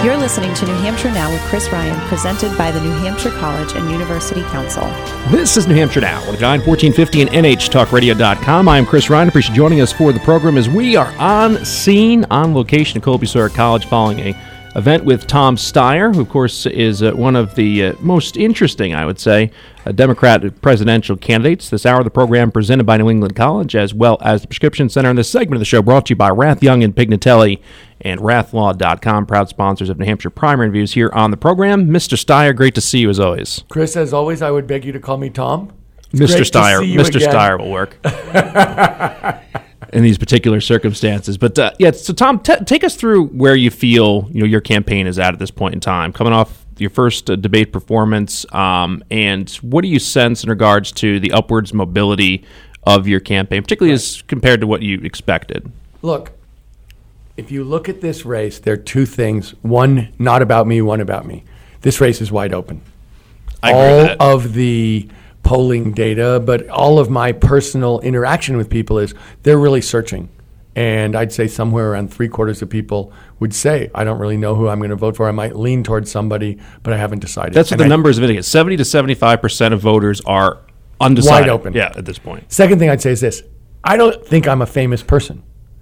You're listening to New Hampshire Now with Chris Ryan, presented by the New Hampshire College and University Council. This is New Hampshire Now on 1450 and NHTalkRadio.com. I am Chris Ryan. Appreciate you joining us for the program as we are on scene, on location at Colby Sawyer College following a event with Tom Steyer, who, of course, is one of the most interesting, I would say, Democratic presidential candidates. This hour of the program presented by New England College, as well as the Prescription Center. And this segment of the show brought to you by Rath Young and Pignatelli and RathLaw.com, proud sponsors of New Hampshire Primary Reviews here on the program. Mr. Steyer, great to see you as always. Chris, as always, I would beg you to call me Tom. Mr. Steyer. Mr. Steyer will work. In these particular circumstances. But so Tom, take us through where you feel your campaign is at this point in time, coming off your first debate performance, and what do you sense in regards to the upwards mobility of your campaign, particularly as compared to what you expected? Look, if you look at this race, there are two things. One, not about me, one about me. This race is wide open. I agree with that. All of the polling data, but all of my personal interaction with people is they're really searching. And I'd say somewhere around 3/4 of people would say, I don't really know who I'm going to vote for. I might lean towards somebody, but I haven't decided. That's what the numbers indicate. 70 to 75% of voters are undecided. Wide open. Yeah, at this point. Second thing I'd say is this. I don't think I'm a famous person.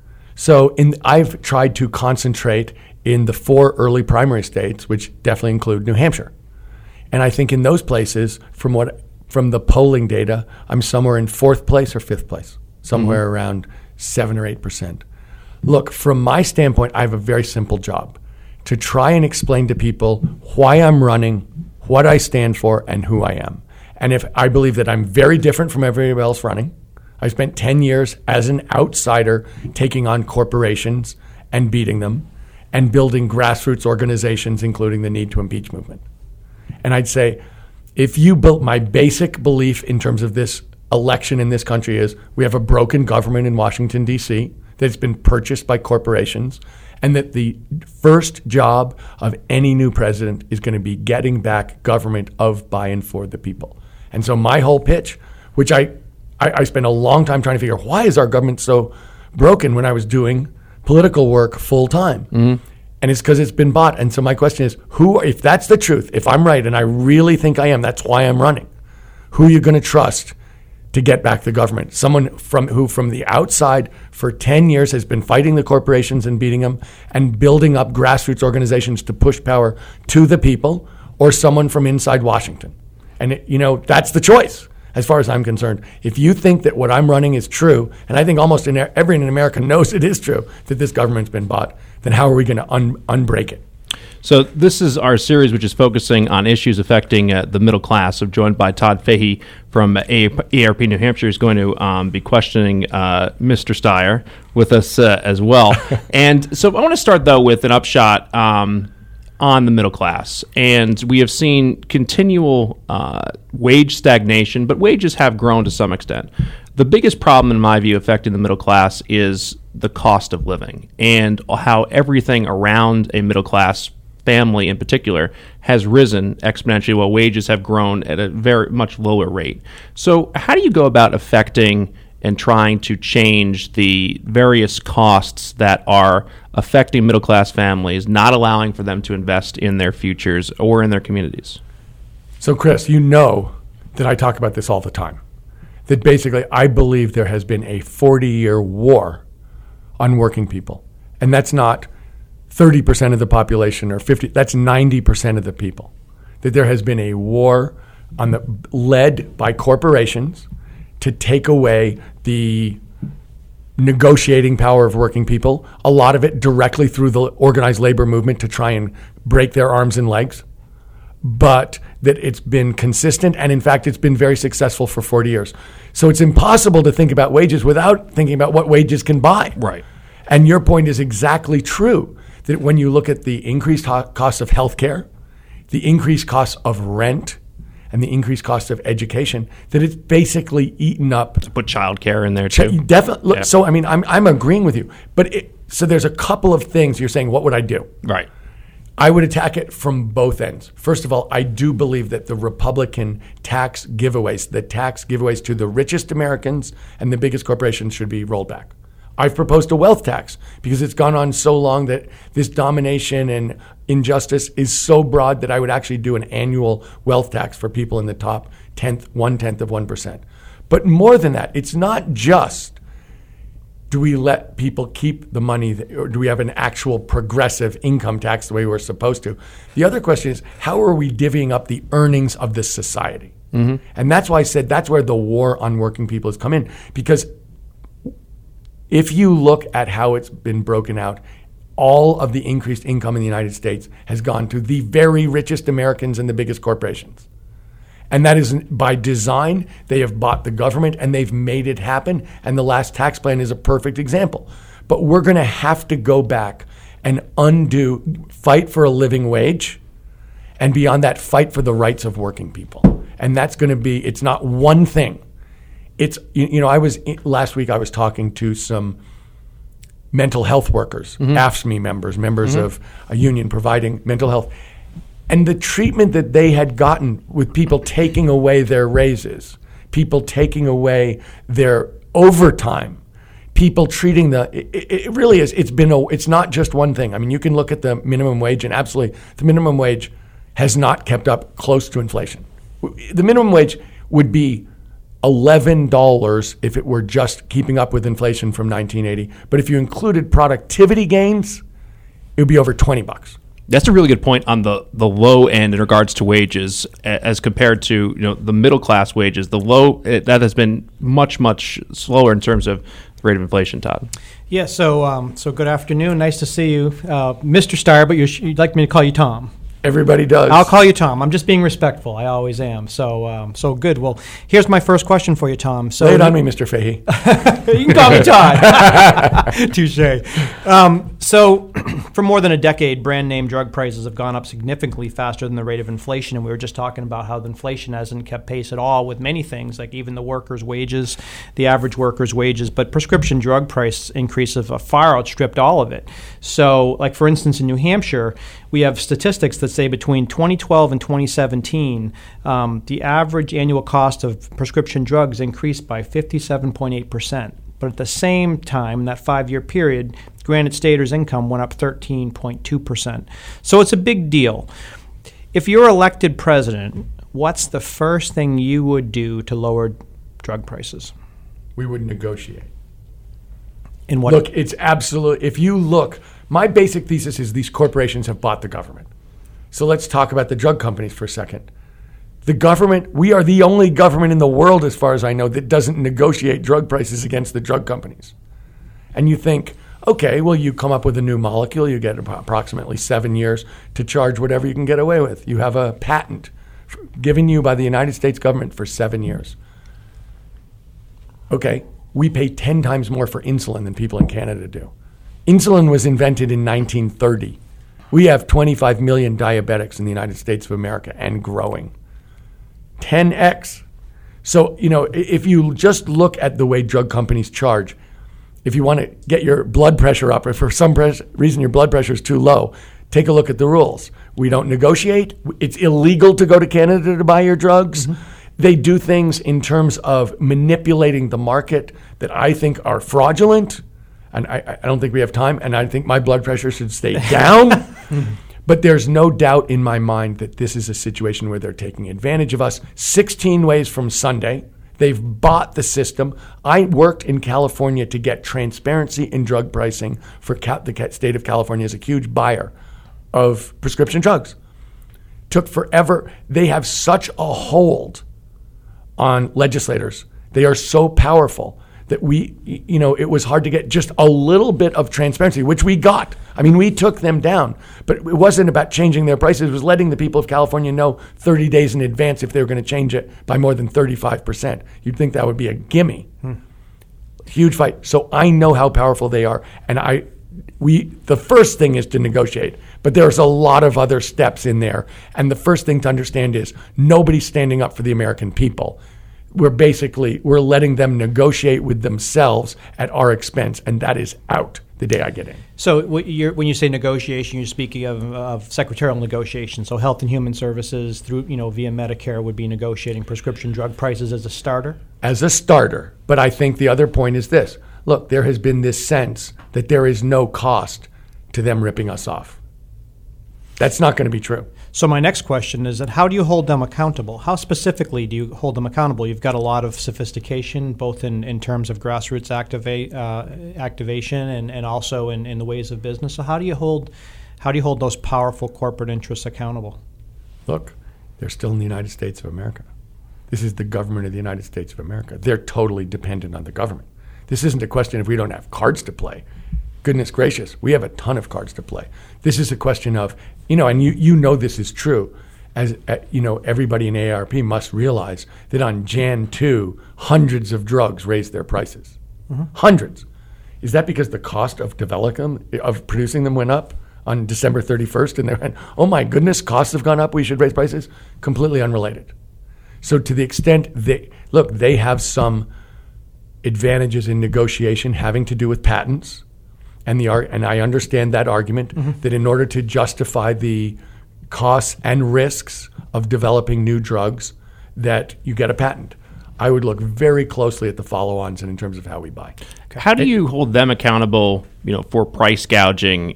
So I've tried to concentrate in the 4 early primary states, which definitely include New Hampshire. And I think in those places, from the polling data, I'm somewhere in 4th place or 5th place, somewhere around 7 or 8%. Look, from my standpoint, I have a very simple job: to try and explain to people why I'm running, what I stand for, and who I am. And if I believe that I'm very different from everybody else running, I spent 10 years as an outsider taking on corporations and beating them and building grassroots organizations, including the Need to Impeach movement. And I'd say, if you built my basic belief in terms of this election in this country is we have a broken government in Washington, D.C., that it's been purchased by corporations, and that the first job of any new president is going to be getting back government of, by, and for the people. And so my whole pitch, which I spent a long time trying to figure out, why is our government so broken when I was doing political work full time? Mm-hmm. And it's because it's been bought. And so my question is, if that's the truth, if I'm right, and I really think I am, that's why I'm running, who are you going to trust to get back the government? Someone who from the outside for 10 years has been fighting the corporations and beating them and building up grassroots organizations to push power to the people, or someone from inside Washington? And that's the choice. As far as I'm concerned, if you think that what I'm running is true, and I think almost everyone in America knows it is true, that this government's been bought, then how are we going to unbreak it? So this is our series, which is focusing on issues affecting the middle class. I'm joined by Todd Fahey from ARP New Hampshire, who's going to be questioning Mr. Steyer with us as well. And so I want to start, though, with an upshot on the middle class. And we have seen continual wage stagnation, but wages have grown to some extent. The biggest problem, in my view, affecting the middle class is the cost of living, and how everything around a middle class family in particular has risen exponentially while wages have grown at a very much lower rate. So how do you go about affecting and trying to change the various costs that are affecting middle-class families, not allowing for them to invest in their futures or in their communities? So, Chris, you know that I talk about this all the time, that basically I believe there has been a 40-year war on working people. And that's not 30% of the population or 50, that's 90% of the people. That there has been a war led by corporations to take away the negotiating power of working people, a lot of it directly through the organized labor movement to try and break their arms and legs, but that it's been consistent, and in fact, it's been very successful for 40 years. So it's impossible to think about wages without thinking about what wages can buy. Right. And your point is exactly true, that when you look at the increased cost of healthcare, the increased cost of rent, and the increased cost of education, that it's basically eaten up. To put childcare in there too. Definitely. Yeah. So I mean, I'm agreeing with you, but so there's a couple of things you're saying. What would I do? Right. I would attack it from both ends. First of all, I do believe that the Republican tax giveaways to the richest Americans and the biggest corporations should be rolled back. I've proposed a wealth tax because it's gone on so long that this domination and injustice is so broad that I would actually do an annual wealth tax for people in the top 1/10 of 1%. But more than that, it's not just do we let people keep the money or do we have an actual progressive income tax the way we're supposed to? The other question is, how are we divvying up the earnings of this society? Mm-hmm. And that's why I said that's where the war on working people has come in. Because if you look at how it's been broken out, all of the increased income in the United States has gone to the very richest Americans and the biggest corporations. And that is by design. They have bought the government and they've made it happen. And the last tax plan is a perfect example. But we're going to have to go back and fight for a living wage. And beyond that, fight for the rights of working people. And that's going to be, it's not one thing. It's, last week I was talking to some mental health workers, AFSCME members of a union providing mental health. And the treatment that they had gotten with people taking away their raises, people taking away their overtime, people treating it really is, it's not just one thing. I mean, you can look at the minimum wage and absolutely the minimum wage has not kept up close to inflation. The minimum wage would be $11 if it were just keeping up with inflation from 1980. But if you included productivity gains, it would be over $20. That's a really good point on the low end in regards to wages as compared to the middle class wages. The low that has been much slower in terms of the rate of inflation. Todd. Yeah. So good afternoon. Nice to see you, Mr. Steyer. But you'd like me to call you Tom. Everybody does. I'll call you Tom. I'm just being respectful. I always am. So good. Well, here's my first question for you, Tom. So lay it on me, Mr. Fahey. You can call me Todd. Touche. So for more than a decade, brand name drug prices have gone up significantly faster than the rate of inflation. And we were just talking about how the inflation hasn't kept pace at all with many things, like even the workers' wages, the average workers' wages. But prescription drug price increases have far outstripped all of it. So, like for instance, in New Hampshire, we have statistics that say between 2012 and 2017, the average annual cost of prescription drugs increased by 57.8%. But at the same time, in that 5-year period, Granite Staters' income went up 13.2%. So it's a big deal. If you're elected president, what's the first thing you would do to lower drug prices? We would negotiate. In what? Look, it's absolute. If you look, my basic thesis is these corporations have bought the government. So let's talk about the drug companies for a second. The government, we are the only government in the world, as far as I know, that doesn't negotiate drug prices against the drug companies. And you think, okay, well, you come up with a new molecule, you get approximately 7 years to charge whatever you can get away with. You have a patent given you by the United States government for 7 years. Okay, we pay 10 times more for insulin than people in Canada do. Insulin was invented in 1930. We have 25 million diabetics in the United States of America and growing. 10x. So, if you just look at the way drug companies charge, if you want to get your blood pressure up, or for some reason your blood pressure is too low, take a look at the rules. We don't negotiate. It's illegal to go to Canada to buy your drugs. Mm-hmm. They do things in terms of manipulating the market that I think are fraudulent. And I don't think we have time. And I think my blood pressure should stay down. But there's no doubt in my mind that this is a situation where they're taking advantage of us. 16 ways from Sunday. They've bought the system. I worked in California to get transparency in drug pricing for the state of California as a huge buyer of prescription drugs. Took forever. They have such a hold on legislators. They are so powerful that it was hard to get just a little bit of transparency, which we got. I mean, we took them down, but it wasn't about changing their prices. It was letting the people of California know 30 days in advance if they were going to change it by more than 35%. You'd think that would be a gimme. Huge fight. So I know how powerful they are, and the first thing is to negotiate, but there's a lot of other steps in there. And the first thing to understand is nobody's standing up for the American people. We're letting them negotiate with themselves at our expense, and that is out the day I get in. So when you say negotiation, you're speaking of secretarial negotiation. So Health and Human Services through via Medicare would be negotiating prescription drug prices as a starter? As a starter. But I think the other point is this. look, there has been this sense that there is no cost to them ripping us off. That's not going to be true. So my next question is that how do you hold them accountable? How specifically do you hold them accountable? You've got a lot of sophistication, both in terms of grassroots activation and also in the ways of business. So how do you hold those powerful corporate interests accountable? Look, they're still in the United States of America. This is the government of the United States of America. They're totally dependent on the government. This isn't a question if we don't have cards to play. Goodness gracious, we have a ton of cards to play. This is a question of, and you know this is true, as everybody in AARP must realize that on Jan 2, hundreds of drugs raised their prices. Mm-hmm. Hundreds. Is that because the cost of producing them went up on December 31st? And they went, oh my goodness, costs have gone up, we should raise prices? Completely unrelated. So to the extent they have some advantages in negotiation having to do with patents. And I understand that argument, that in order to justify the costs and risks of developing new drugs, that you get a patent. I would look very closely at the follow-ons and in terms of how we buy. How do you hold them accountable, for price gouging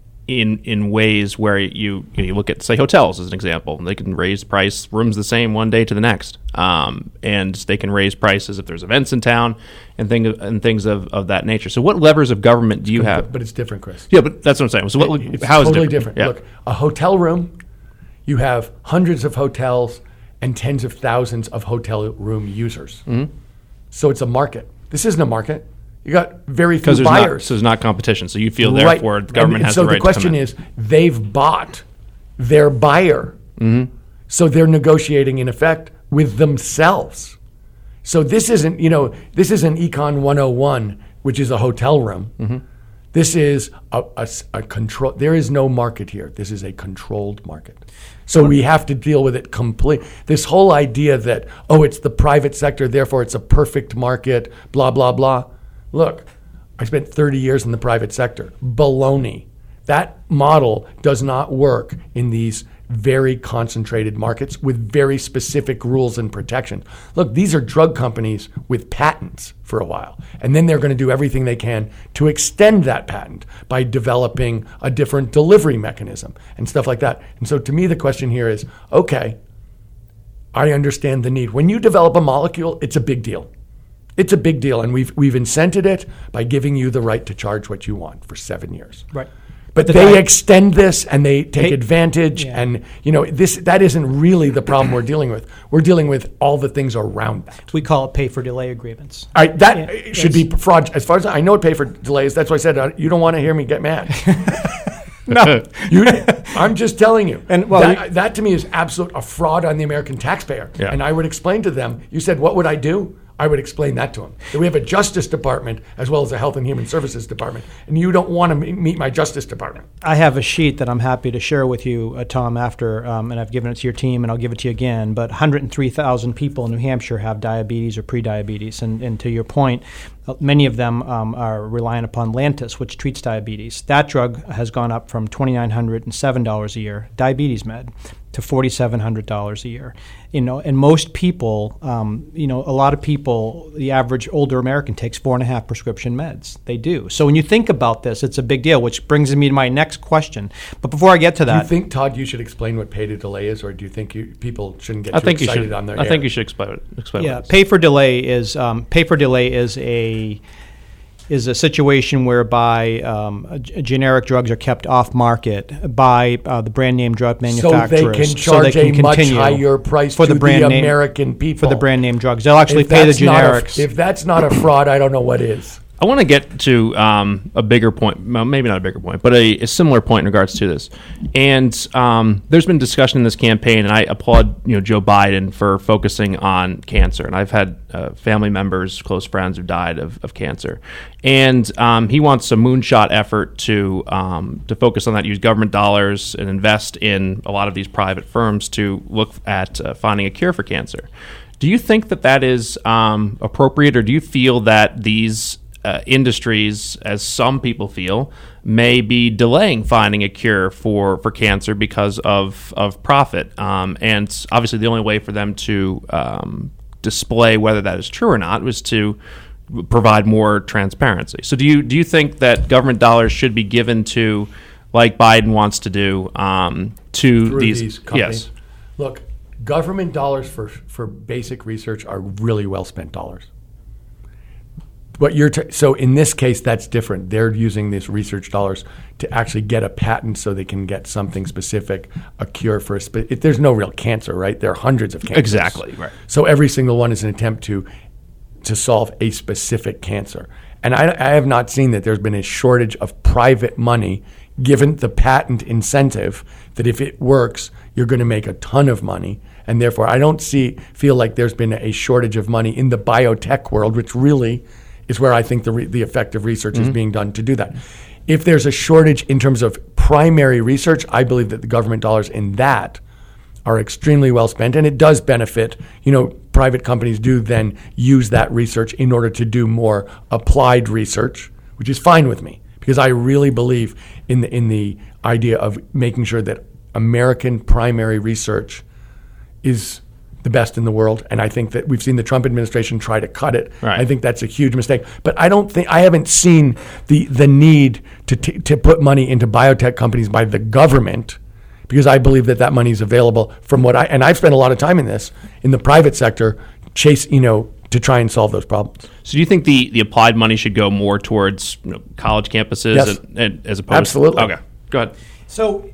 in ways where you look at, say, hotels as an example? They can raise price, rooms the same one day to the next, and they can raise prices if there's events in town and things of that nature. So what levers of government do you have? But it's different, Chris. Yeah, but that's what I'm saying. So it's how is it totally different? Yeah. Look, a hotel room, you have hundreds of hotels and tens of thousands of hotel room users. Mm-hmm. So it's a market. This isn't a market. You got very few buyers. So there's not competition. So you feel therefore the government has the right to come in. So the question is, they've bought their buyer. Mm-hmm. So they're negotiating in effect with themselves. So this isn't Econ 101, which is a hotel room. Mm-hmm. This is a control. There is no market here. This is a controlled market. So we have to deal with it complete. This whole idea that, it's the private sector, therefore it's a perfect market, blah, blah, blah. Look, I spent 30 years in the private sector. Baloney. That model does not work in these very concentrated markets with very specific rules and protections. Look, these are drug companies with patents for a while, and then they're going to do everything they can to extend that patent by developing a different delivery mechanism and stuff like that. And so to me, the question here is, okay, I understand the need. When you develop a molecule, it's a big deal. It's a big deal, and we've incented it by giving you the right to charge what you want for 7 years. Right. But they extend this and they take advantage, and that isn't really the problem we're dealing with. We're dealing with all the things around that. We call it pay-for-delay agreements. Should be fraud. As far as I know, what pay-for-delay is. That's why I said you don't want to hear me get mad. No, I'm just telling you. And that to me is a fraud on the American taxpayer. Yeah. And I would explain to them. You said, what would I do? I would explain that to them. That we have a Justice Department as well as a Health and Human Services Department, and you don't want to meet my Justice Department. I have a sheet that I'm happy to share with you, Tom, after, and I've given it to your team, and I'll give it to you again. But 103,000 people in New Hampshire have diabetes or prediabetes, and to your point, many of them are relying upon Lantus, which treats diabetes. That drug has gone up from $2,907 a year, diabetes med, to $4,700 a year. And most people, a lot of people, the average older American takes 4.5 prescription meds. They do. So when you think about this, it's a big deal, which brings me to my next question. But before I get to that, do you think, Todd, you should explain what pay to delay is, or do you think people shouldn't get too excited on their I think you should explain it. Yeah, pay for delay is a situation whereby generic drugs are kept off market by the brand name drug manufacturers, so they can charge a much higher price for the brand name American people for the brand name drugs. They'll actually pay the generics. If that's not a fraud, I don't know what is. I want to get to a bigger point, well, maybe not a bigger point, but a similar point in regards to this. And there's been discussion in this campaign, and I applaud Joe Biden for focusing on cancer. And I've had family members, close friends who died of cancer. And he wants a moonshot effort to focus on that, use government dollars and invest in a lot of these private firms to look at finding a cure for cancer. Do you think that is appropriate, or do you feel that these industries, as some people feel, may be delaying finding a cure for cancer because of profit? And obviously the only way for them to display whether that is true or not was to provide more transparency. So do you think that government dollars should be given to, like Biden wants to do, to Through these companies? Yes. Look, government dollars for basic research are really well spent dollars. What so in this case, that's different. They're using these research dollars to actually get a patent so they can get something specific, a cure for there's no real cancer, right? There are hundreds of cancers. Exactly, right. So every single one is an attempt to solve a specific cancer. And I have not seen that there's been a shortage of private money given the patent incentive that if it works, you're going to make a ton of money. And therefore, I don't feel like there's been a shortage of money in the biotech world, which really is where I think the effective research is being done to do that. If there's a shortage in terms of primary research, I believe that the government dollars in that are extremely well spent, and it does benefit. Private companies do then use that research in order to do more applied research, which is fine with me because I really believe in the idea of making sure that American primary research is the best in the world, and I think that we've seen the Trump administration try to cut it. Right. I think that's a huge mistake. But I haven't seen the need to put money into biotech companies by the government, because I believe that money is available from and I've spent a lot of time in the private sector, to try and solve those problems. So do you think the applied money should go more towards college campuses Yes. and as opposed Absolutely. Okay, go ahead. So,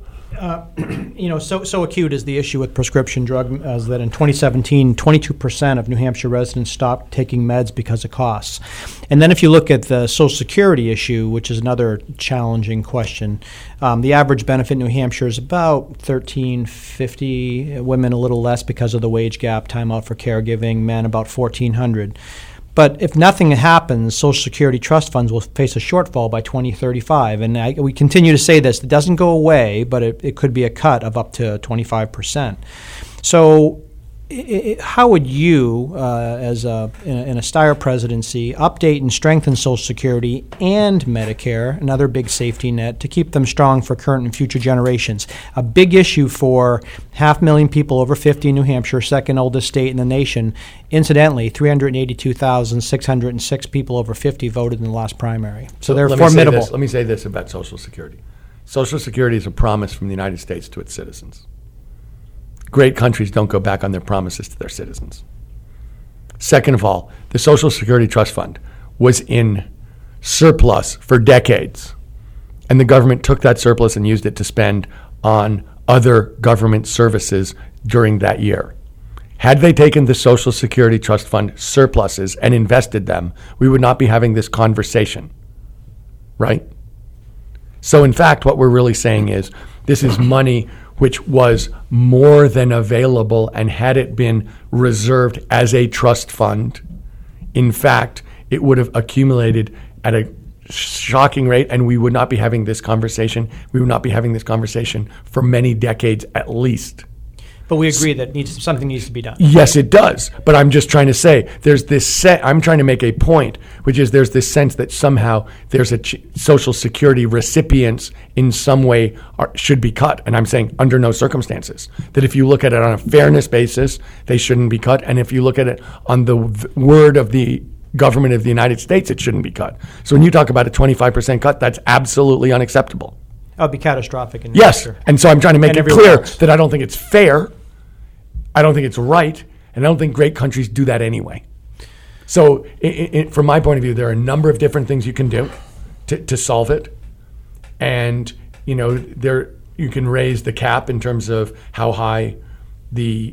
so acute is the issue with prescription drug as that in 2017, 22% of New Hampshire residents stopped taking meds because of costs. And then if you look at the Social Security issue, which is another challenging question, the average benefit in New Hampshire is about $1,350, women a little less because of the wage gap, time out for caregiving, men about $1,400. But if nothing happens, Social Security trust funds will face a shortfall by 2035. And we continue to say this. It doesn't go away, but it could be a cut of up to 25%. So how would you, in a Steyer presidency, update and strengthen Social Security and Medicare, another big safety net, to keep them strong for current and future generations? A big issue for 500,000 people over 50 in New Hampshire, second oldest state in the nation. Incidentally, 382,606 people over 50 voted in the last primary. So they're formidable. Let me say this about Social Security. Social Security is a promise from the United States to its citizens. Great countries don't go back on their promises to their citizens. Second of all, the Social Security Trust Fund was in surplus for decades, and the government took that surplus and used it to spend on other government services during that year. Had they taken the Social Security Trust Fund surpluses and invested them, we would not be having this conversation, right? So in fact, what we're really saying is this is money which was more than available, and had it been reserved as a trust fund, in fact, it would have accumulated at a shocking rate, and we would not be having this conversation. We would not be having this conversation for many decades at least. But we agree that something needs to be done. Yes, it does. But I'm just trying to say there's this I'm trying to make a point, which is there's this sense that somehow there's a Social Security recipients in some way should be cut. And I'm saying under no circumstances. That if you look at it on a fairness basis, they shouldn't be cut. And if you look at it on the word of the government of the United States, it shouldn't be cut. So when you talk about a 25% cut, that's absolutely unacceptable. That would be catastrophic. In Yes. Hampshire. And so I'm trying to make And it everywhere clear else. that I don't think it's fair. I don't think it's right, and I don't think great countries do that anyway. So from my point of view, there are a number of different things you can do to solve it. And, you can raise the cap in terms of how high the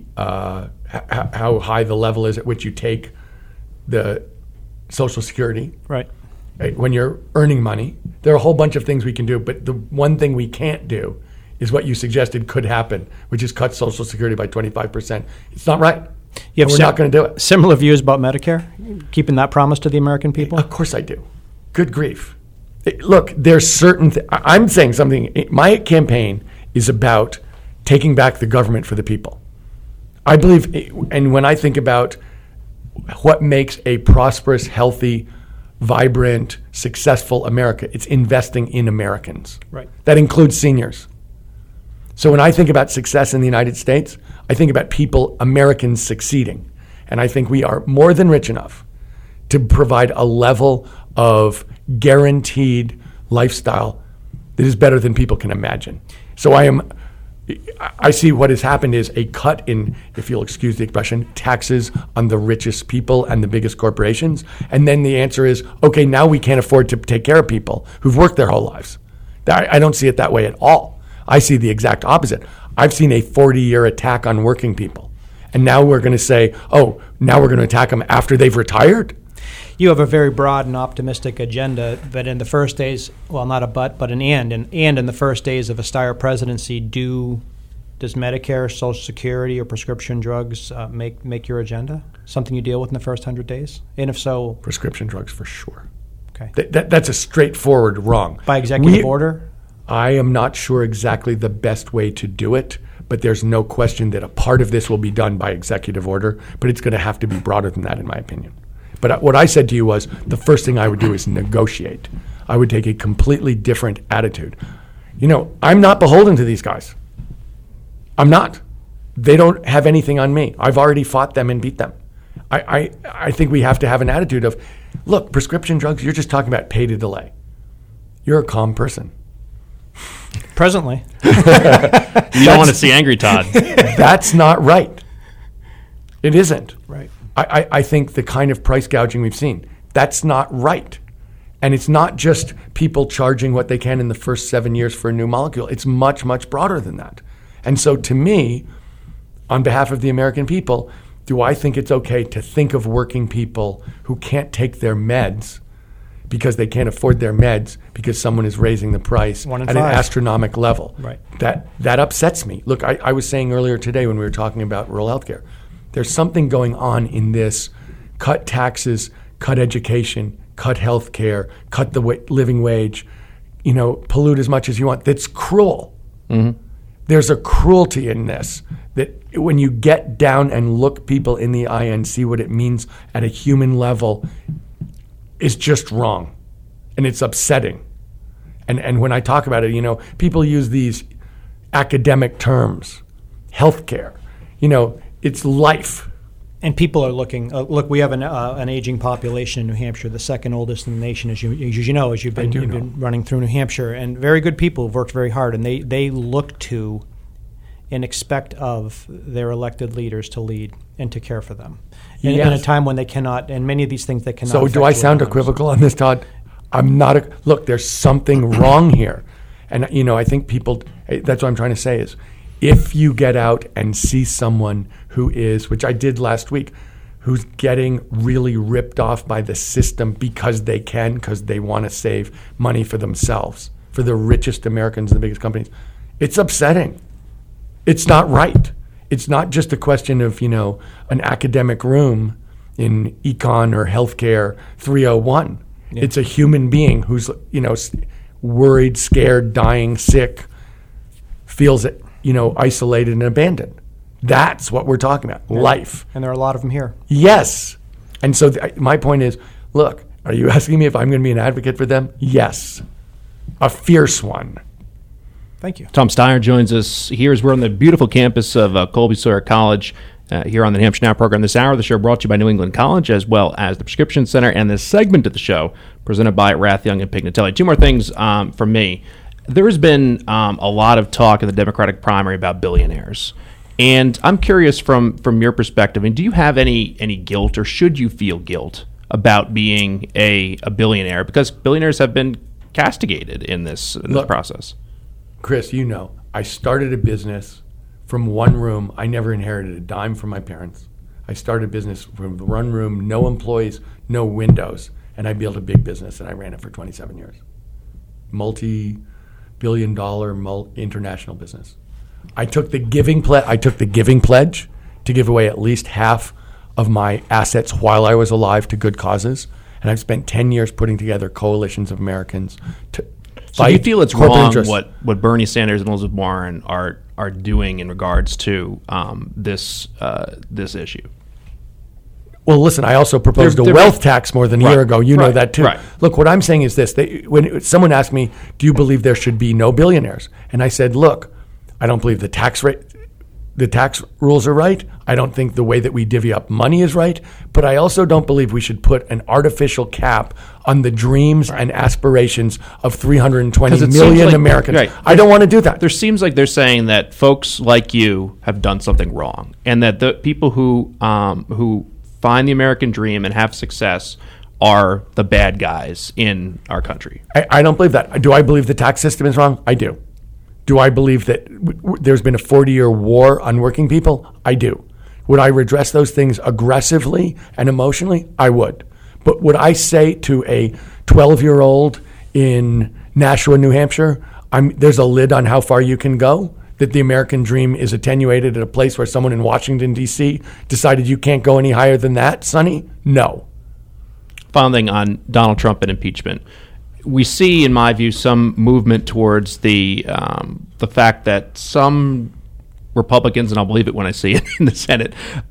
level is at which you take the Social Security. Right. When you're earning money. There are a whole bunch of things we can do, but the one thing we can't do is what you suggested could happen, which is cut Social Security by 25%. It's not right. We're not going to do it. Similar views about Medicare? Keeping that promise to the American people? Of course I do. Good grief. Look, there's certain I'm saying something. My campaign is about taking back the government for the people. I believe, and when I think about what makes a prosperous, healthy, vibrant, successful America, it's investing in Americans. Right. That includes seniors. So when I think about success in the United States, I think about Americans succeeding. And I think we are more than rich enough to provide a level of guaranteed lifestyle that is better than people can imagine. So I see what has happened is a cut in, if you'll excuse the expression, taxes on the richest people and the biggest corporations. And then the answer is, okay, now we can't afford to take care of people who've worked their whole lives. I don't see it that way at all. I see the exact opposite. I've seen a 40-year attack on working people. And now we're going to say, oh, now we're going to attack them after they've retired? You have a very broad and optimistic agenda, but in the first days, well, not a but an and in the first days of a Steyer presidency, does Medicare, Social Security, or prescription drugs make your agenda something you deal with in the first 100 days? And if so, prescription drugs for sure. Okay, that's a straightforward wrong. By executive order? I am not sure exactly the best way to do it, but there's no question that a part of this will be done by executive order, but it's going to have to be broader than that, in my opinion. But what I said to you was the first thing I would do is negotiate. I would take a completely different attitude. I'm not beholden to these guys. I'm not. They don't have anything on me. I've already fought them and beat them. I think we have to have an attitude of, look, prescription drugs, you're just talking about pay to delay. You're a calm person. Presently. You don't want to see angry Todd. That's not right. It isn't. Right. I think the kind of price gouging we've seen, that's not right. And it's not just people charging what they can in the first 7 years for a new molecule. It's much, much broader than that. And so to me, on behalf of the American people, do I think it's okay to think of working people who can't take their meds because they can't afford their meds because someone is raising the price at an astronomical level? Right. That upsets me. Look, I was saying earlier today when we were talking about rural healthcare, there's something going on in this cut taxes, cut education, cut healthcare, cut the living wage, pollute as much as you want. That's cruel. Mm-hmm. There's a cruelty in this that when you get down and look people in the eye and see what it means at a human level is just wrong. And it's upsetting. And when I talk about it, people use these academic terms, healthcare, it's life. And people are looking. Look, we have an aging population in New Hampshire, the second oldest in the nation, as you've been running through New Hampshire, and very good people who've worked very hard, and they look to and expect of their elected leaders to lead and to care for them in a time when they cannot, and many of these things they cannot. So do I sound equivocal on this, Todd? I'm not. Look, there's something wrong here, and I think people. That's what I'm trying to say is, if you get out and see someone who is, which I did last week, who's getting really ripped off by the system because they want to save money for themselves, for the richest Americans and the biggest companies, it's upsetting. It's not right. It's not just a question of, an academic room in econ or healthcare 301. Yeah. It's a human being who's, worried, scared, dying, sick, feels it. Isolated and abandoned. That's what we're talking about, life. And there are a lot of them here. Yes. And so my point is, look, are you asking me if I'm going to be an advocate for them? Yes. A fierce one. Thank you. Tom Steyer joins us here as we're on the beautiful campus of Colby Sawyer College here on the New Hampshire Now program. This hour of the show brought to you by New England College as well as the Prescription Center, and this segment of the show presented by Rathyoung and Pignatelli. Two more things from me. There has been a lot of talk in the Democratic primary about billionaires. And I'm curious from your perspective, do you have any guilt, or should you feel guilt about being a billionaire? Because billionaires have been castigated in this process. Chris, I started a business from one room. I never inherited a dime from my parents. I started a business from one room, no employees, no windows, and I built a big business, and I ran it for 27 years. Multi-billion-dollar international business. I took the giving pledge to give away at least half of my assets while I was alive to good causes, and I've spent 10 years putting together coalitions of Americans to So do you feel it's wrong what Bernie Sanders and Elizabeth Warren are doing in regards to this issue? Well, listen, I also proposed a wealth tax more than a year ago. You know that too. Right. Look, what I'm saying is this. When someone asked me, do you believe there should be no billionaires? And I said, look, I don't believe the tax rate the tax rules are right. I don't think the way that we divvy up money is right. But I also don't believe we should put an artificial cap on the dreams and aspirations of 320 million Americans. Right. I don't want to do that. There seems like they're saying that folks like you have done something wrong, and that the people who find the American dream and have success are the bad guys in our country. I don't believe that. Do I believe the tax system is wrong? I do. Do I believe that there's been a 40-year war on working people? I do. Would I redress those things aggressively and emotionally? I would. But would I say to a 12-year-old in Nashua, New Hampshire, there's a lid on how far you can go? That the American dream is attenuated at a place where someone in Washington, D.C. decided you can't go any higher than that, Sonny? No. Final thing on Donald Trump and impeachment. We see, in my view, some movement towards the fact that some Republicans, and I'll believe it when I see it in the Senate,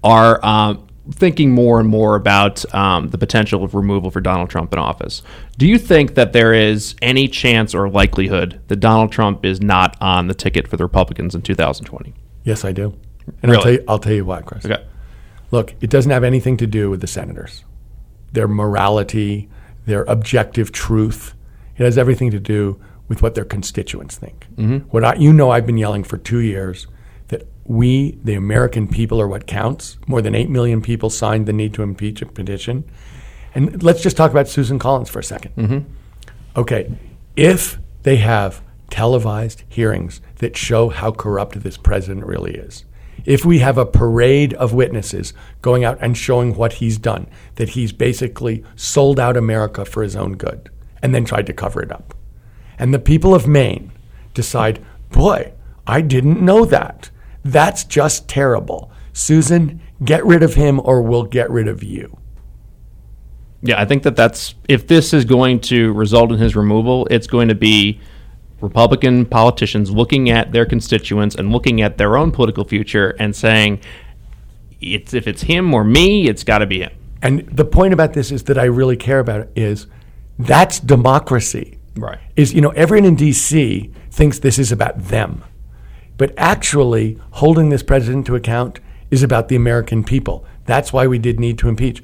are thinking more and more about the potential of removal for Donald Trump in office. Do you think that there is any chance or likelihood that Donald Trump is not on the ticket for the Republicans in 2020? Yes, I do. And really? I'll tell you why, Chris. Okay. Look, it doesn't have anything to do with the senators, their morality, their objective truth. It has everything to do with what their constituents think. Mm-hmm. I've been yelling for 2 years that we, the American people, are what counts. More than 8 million people signed the need to impeach a petition. And let's just talk about Susan Collins for a second. Mm-hmm. Okay, if they have televised hearings that show how corrupt this president really is, if we have a parade of witnesses going out and showing what he's done, that he's basically sold out America for his own good, and then tried to cover it up. And the people of Maine decide, boy, I didn't know that. That's just terrible. Susan, get rid of him or we'll get rid of you. Yeah, I think that's, if this is going to result in his removal, it's going to be Republican politicians looking at their constituents and looking at their own political future and saying, if it's him or me, it's got to be him. And the point about this is that I really care about it is, that's democracy. Right. Everyone in D.C. thinks this is about them. But actually, holding this president to account is about the American people. That's why we did need to impeach.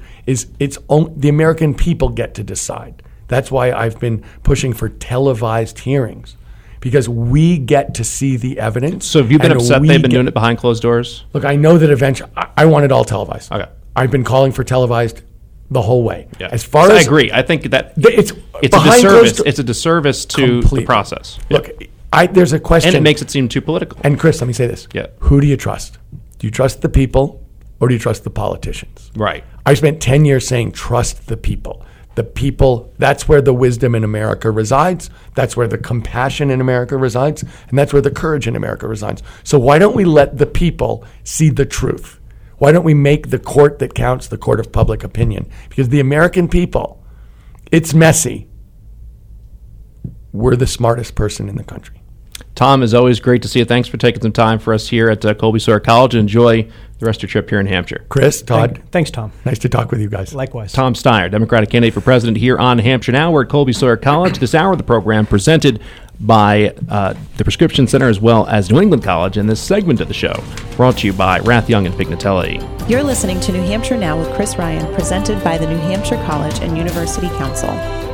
The American people get to decide. That's why I've been pushing for televised hearings, because we get to see the evidence. So have you been upset they've been doing it behind closed doors? Look, I know that eventually, I want it all televised. Okay. I've been calling for televised the whole way. Yeah. I agree. I think that it's a disservice. It's a disservice to the process. Look, there's a question, and it makes it seem too political. And Chris, let me say this: who do you trust? Do you trust the people, or do you trust the politicians? Right. I spent 10 years saying trust the people. The people. That's where the wisdom in America resides. That's where the compassion in America resides, and that's where the courage in America resides. So why don't we let the people see the truth? Why don't we make the court that counts the court of public opinion? Because the American people, it's messy. We're the smartest person in the country. Tom, as always, great to see you. Thanks for taking some time for us here at Colby Sawyer College. Enjoy the rest of your trip here in Hampshire. Chris, Todd. Thanks, Tom. Nice to talk with you guys. Likewise. Tom Steyer, Democratic candidate for president here on Hampshire Now. We're at Colby Sawyer College. This hour of the program presented by the Prescription Center as well as New England College, and this segment of the show brought to you by Rath Young and Pignatelli. You're listening to New Hampshire Now with Chris Ryan, presented by the New Hampshire College and University Council.